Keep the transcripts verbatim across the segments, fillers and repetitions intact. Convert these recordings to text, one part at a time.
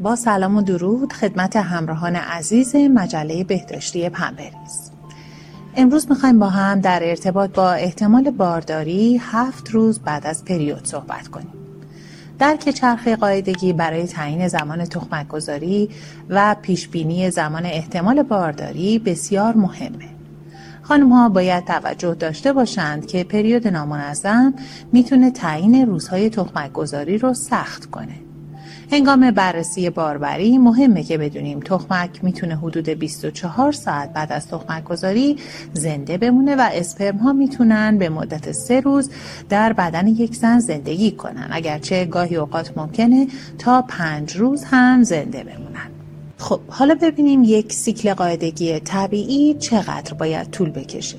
با سلام و درود خدمت همراهان عزیز مجله بهداشتی پنبریز. امروز میخوایم با هم در ارتباط با احتمال بارداری هفت روز بعد از پریود صحبت کنیم. درک چرخه قاعدگی برای تعیین زمان تخمک گذاری و پیشبینی زمان احتمال بارداری بسیار مهمه. خانم ها باید توجه داشته باشند که پریود نامنظم میتونه تعیین روزهای تخمک گذاری رو سخت کنه. هنگام بررسی باروری مهمه که بدونیم تخمک میتونه حدود بیست و چهار ساعت بعد از تخمک گذاری زنده بمونه و اسپرم ها میتونن به مدت سه روز در بدن یک زن زندگی کنن، اگرچه گاهی اوقات ممکنه تا پنج روز هم زنده بمونن. خب حالا ببینیم یک سیکل قاعدگی طبیعی چقدر باید طول بکشه.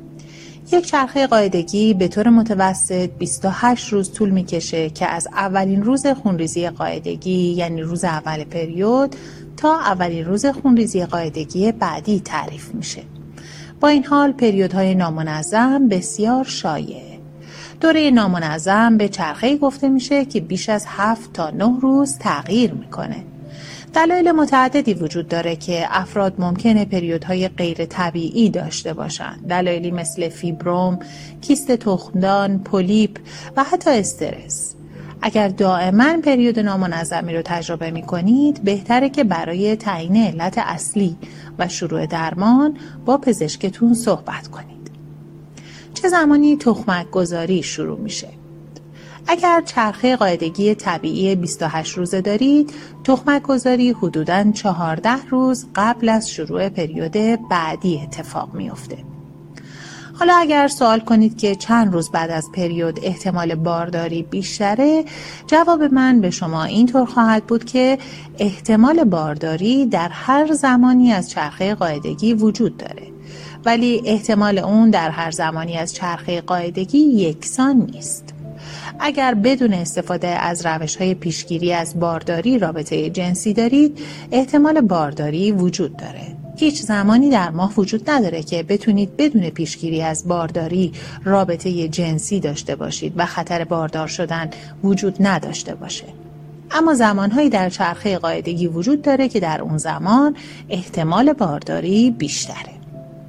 یک چرخه قاعدگی به طور متوسط بیست و هشت روز طول میکشه که از اولین روز خونریزی قاعدگی یعنی روز اول پریود تا اولین روز خونریزی قاعدگی بعدی تعریف میشه. با این حال پریودهای نامنظم بسیار شایعه. دوره نامنظم به چرخه گفته میشه که بیش از هفت تا نه روز تغییر میکنه. دلایل متعددی وجود داره که افراد ممکنه پریودهای غیر طبیعی داشته باشند. دلایلی مثل فیبروم، کیست تخمدان، پولیپ و حتی استرس. اگر دائما پریود نامنظمی رو تجربه می کنید، بهتره که برای تعیین علت اصلی و شروع درمان با پزشکتون صحبت کنید. چه زمانی تخمک گذاری شروع میشه؟ اگر چرخه قاعدگی طبیعی بیست و هشت روزه دارید، تخمک گذاری حدوداً چهارده روز قبل از شروع پریود بعدی اتفاق میفته. حالا اگر سوال کنید که چند روز بعد از پریود احتمال بارداری بیشتره، جواب من به شما اینطور خواهد بود که احتمال بارداری در هر زمانی از چرخه قاعدگی وجود داره، ولی احتمال اون در هر زمانی از چرخه قاعدگی یکسان نیست. اگر بدون استفاده از روش‌های پیشگیری از بارداری رابطه جنسی دارید، احتمال بارداری وجود داره. هیچ زمانی در ماه وجود نداره که بتونید بدون پیشگیری از بارداری رابطه جنسی داشته باشید و خطر باردار شدن وجود نداشته باشه. اما زمانهایی در چرخه قاعدگی وجود داره که در اون زمان احتمال بارداری بیشتره.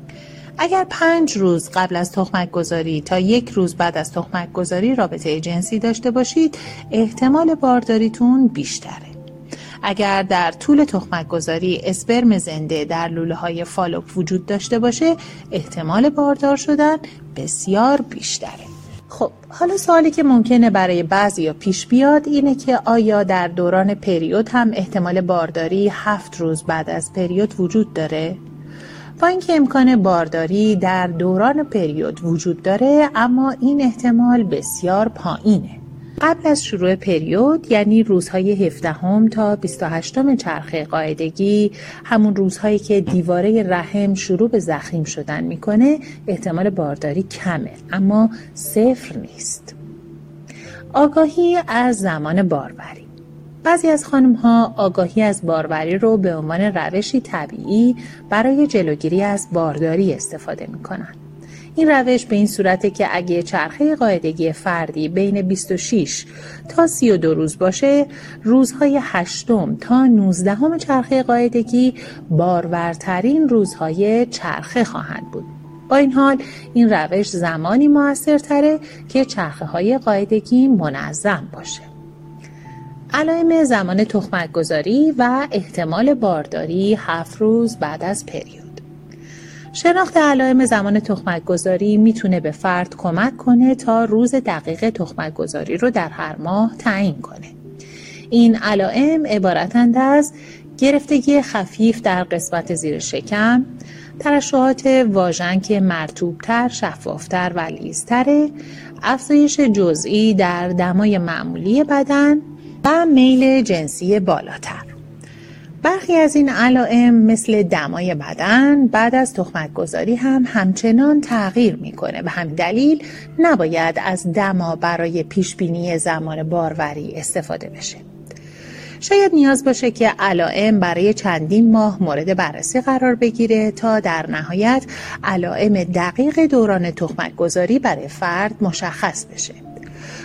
اگر پنج روز قبل از تخمک گذاری تا یک روز بعد از تخمک گذاری رابطه جنسی داشته باشید، احتمال بارداریتون بیشتره. اگر در طول تخمک گذاری اسپرم زنده در لوله های فالوپ وجود داشته باشه، احتمال باردار شدن بسیار بیشتره. خب حالا سوالی که ممکنه برای بعضیا پیش بیاد اینه که آیا در دوران پریود هم احتمال بارداری هفت روز بعد از پریود وجود داره؟ با اینکه امکان بارداری در دوران پریود وجود داره، اما این احتمال بسیار پایینه. قبل از شروع پریود یعنی روزهای هفدهم تا بیست و هشتم چرخه قاعدگی، همون روزهایی که دیواره رحم شروع به ضخیم شدن میکنه، احتمال بارداری کمه اما صفر نیست. آگاهی از زمان باروری. بعضی از خانم ها آگاهی از باروری رو به عنوان روشی طبیعی برای جلوگیری از بارداری استفاده می کنن. این روش به این صورته که اگه چرخه قاعدگی فردی بین بیست و شش تا سی و دو روز باشه، روزهای هشتم تا نوزدهم چرخه قاعدگی بارورترین روزهای چرخه خواهند بود. با این حال این روش زمانی موثرتره که چرخه های قاعدگی منظم باشه. علائم زمان تخمک گذاری و احتمال بارداری هفت روز بعد از پریود. شناخت علائم زمان تخمک گذاری میتونه به فرد کمک کنه تا روز دقیق تخمک گذاری رو در هر ماه تعیین کنه. این علائم عبارتند از گرفتگی خفیف در قسمت زیر شکم، ترشحات واژن که مرطوب‌تر، شفافتر و لیزتره، افزایش جزئی در دمای معمولی بدن و میل جنسی بالاتر. برخی از این علائم مثل دمای بدن بعد از تخمک گذاری هم همچنان تغییر میکنه. به همین دلیل نباید از دما برای پیشبینی زمان باروری استفاده بشه. شاید نیاز باشه که علائم برای چندین ماه مورد بررسی قرار بگیره تا در نهایت علائم دقیق دوران تخمک گذاری برای فرد مشخص بشه.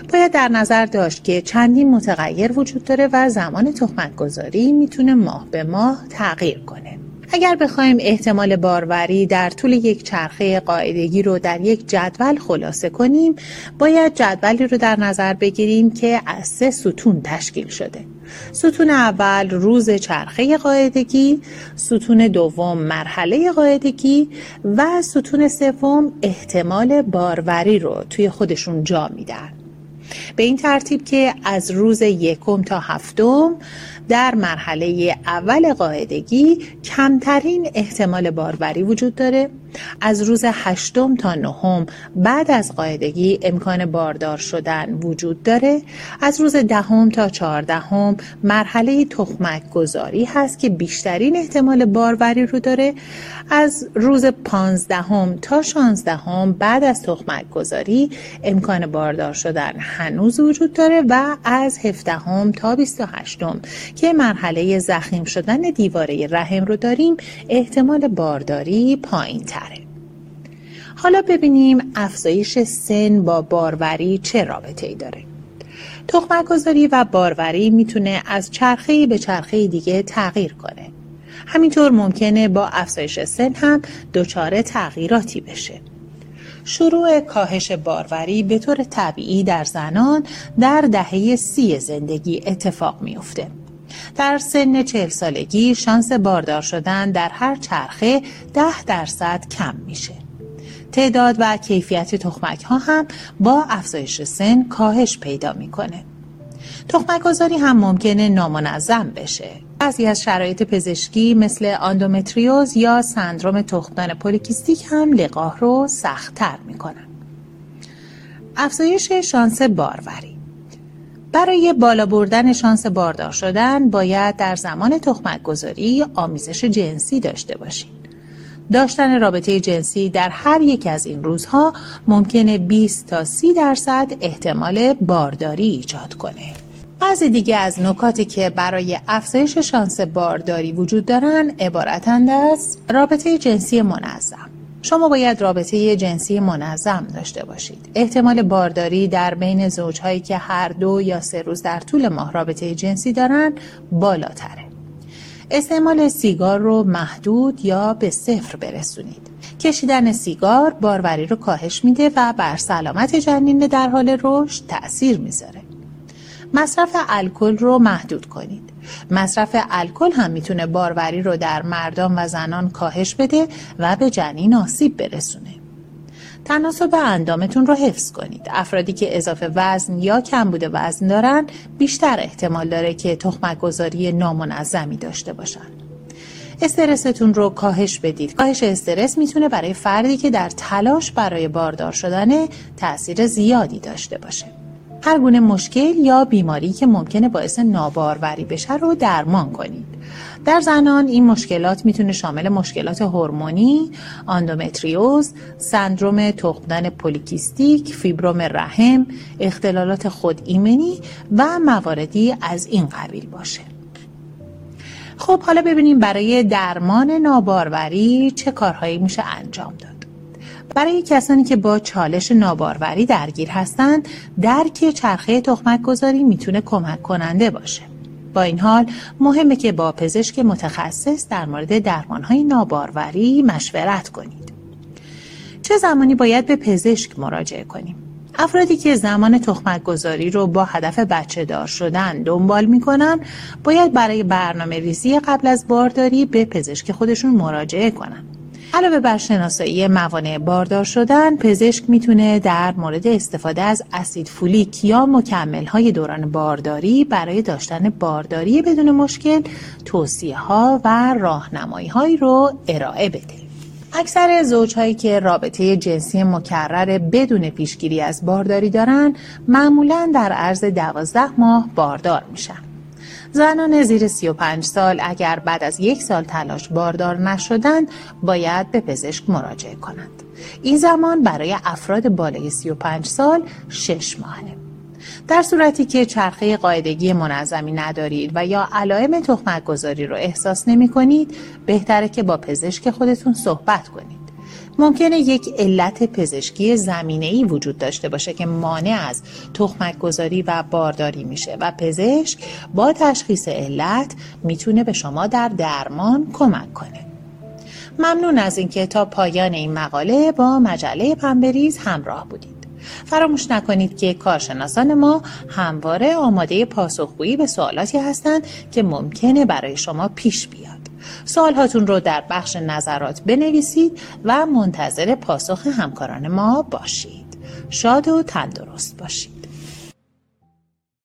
باید در نظر داشت که چندین متغیر وجود داره و زمان تخمک گذاری میتونه ماه به ماه تغییر کنه. اگر بخوایم احتمال باروری در طول یک چرخه قاعدگی رو در یک جدول خلاصه کنیم، باید جدولی رو در نظر بگیریم که از سه ستون تشکیل شده. ستون اول روز چرخه قاعدگی، ستون دوم مرحله قاعدگی و ستون سوم احتمال باروری رو توی خودشون جا میدن. به این ترتیب که از روز یکم تا هفتم در مرحله اول قاعدگی کمترین احتمال باروری وجود داره. از روز هشتم تا نهم بعد از قاعدگی امکان باردار شدن وجود داره. از روز دهم تا چهاردهم مرحله تخمک گذاری هست که بیشترین احتمال باروری رو داره. از روز پانزدهم تا شانزدهم بعد از تخمک گذاری امکان باردار شدن هنوز وجود داره و از هفدهم تا بیست و هشتم که مرحله ضخیم شدن دیواره رحم رو داریم احتمال بارداری پایین تره. حالا ببینیم افزایش سن با باروری چه رابطه‌ای داره. تخمک گذاری و باروری میتونه از چرخه‌ای به چرخه دیگه تغییر کنه. همینطور ممکنه با افزایش سن هم دچار تغییراتی بشه. شروع کاهش باروری به طور طبیعی در زنان در دهه سی زندگی اتفاق میفته. در سن چهل سالگی شانس باردار شدن در هر چرخه ده درصد کم میشه. تعداد و کیفیت تخمک ها هم با افزایش سن کاهش پیدا میکنه. تخمک گذاری هم ممکنه نامنظم بشه. بعضی از شرایط پزشکی مثل اندومتریوز یا سندرم تخمدان پلیکیستیک هم لقاح رو سخت‌تر میکنن. افزایش شانس باروری. برای بالا بردن شانس باردار شدن باید در زمان تخمک گذاری آمیزش جنسی داشته باشید. داشتن رابطه جنسی در هر یک از این روزها ممکنه بیست تا سی درصد احتمال بارداری ایجاد کنه. بعضی دیگه از نکاتی که برای افزایش شانس بارداری وجود دارن عبارتند از رابطه جنسی منظم. شما باید رابطه جنسی منظم داشته باشید. احتمال بارداری در بین زوجهایی که هر دو یا سه روز در طول ماه رابطه جنسی دارن بالاتره. استعمال سیگار رو محدود یا به صفر برسونید. کشیدن سیگار باروری رو کاهش میده و بر سلامت جنین در حال رشد تأثیر میذاره. مصرف الکل رو محدود کنید. مصرف الکل هم میتونه باروری رو در مردان و زنان کاهش بده و به جنین آسیب برسونه. تناسب اندامتون رو حفظ کنید. افرادی که اضافه وزن یا کمبود وزن دارن بیشتر احتمال داره که تخمک گذاری نامنظمی داشته باشن. استرستون رو کاهش بدید. کاهش استرس میتونه برای فردی که در تلاش برای باردار شدن تأثیر زیادی داشته باشه. هر گونه مشکل یا بیماری که ممکنه باعث ناباروری بشه رو درمان کنید. در زنان این مشکلات میتونه شامل مشکلات هورمونی، اندومتریوز، سندرم تخمدان پلیکیستیک، فیبروم رحم، اختلالات خود ایمنی و مواردی از این قبیل باشه. خب حالا ببینیم برای درمان ناباروری چه کارهایی میشه انجام داد. برای کسانی که با چالش ناباروری درگیر هستند، درک چرخه تخمک گذاری میتونه کمک کننده باشه. با این حال مهمه که با پزشک متخصص در مورد درمانهای ناباروری مشورت کنید. چه زمانی باید به پزشک مراجعه کنیم؟ افرادی که زمان تخمک گذاری رو با هدف بچه دار شدن دنبال میکنن باید برای برنامه ریزی قبل از بارداری به پزشک خودشون مراجعه کنن. علاوه بر شناسایی موانع باردار شدن، پزشک میتونه در مورد استفاده از اسید فولیک یا مکمل‌های دوران بارداری برای داشتن بارداری بدون مشکل توصیه‌ها و راهنمایی‌هایی رو ارائه بده. اکثر زوجهایی که رابطه جنسی مکرر بدون پیشگیری از بارداری دارن معمولاً در عرض دوازده ماه باردار میشن. زنان زیر سی و پنج سال اگر بعد از یک سال تلاش باردار نشدند باید به پزشک مراجعه کنند. این زمان برای افراد بالای سی و پنج سال شش ماهه. در صورتی که چرخه قاعدگی منظمی ندارید و یا علائم تخمک گذاری رو احساس نمی کنید، بهتره که با پزشک خودتون صحبت کنید. ممکنه یک علت پزشکی زمینه‌ای وجود داشته باشه که مانع از تخمک گذاری و بارداری میشه و پزشک با تشخیص علت میتونه به شما در درمان کمک کنه. ممنون از اینکه تا پایان این مقاله با مجله پنبریز همراه بودید. فراموش نکنید که کارشناسان ما همواره آماده پاسخگویی به سوالاتی هستند که ممکنه برای شما پیش بیاد. سوالهاتون رو در بخش نظرات بنویسید و منتظر پاسخ همکاران ما باشید. شاد و تندرست باشید.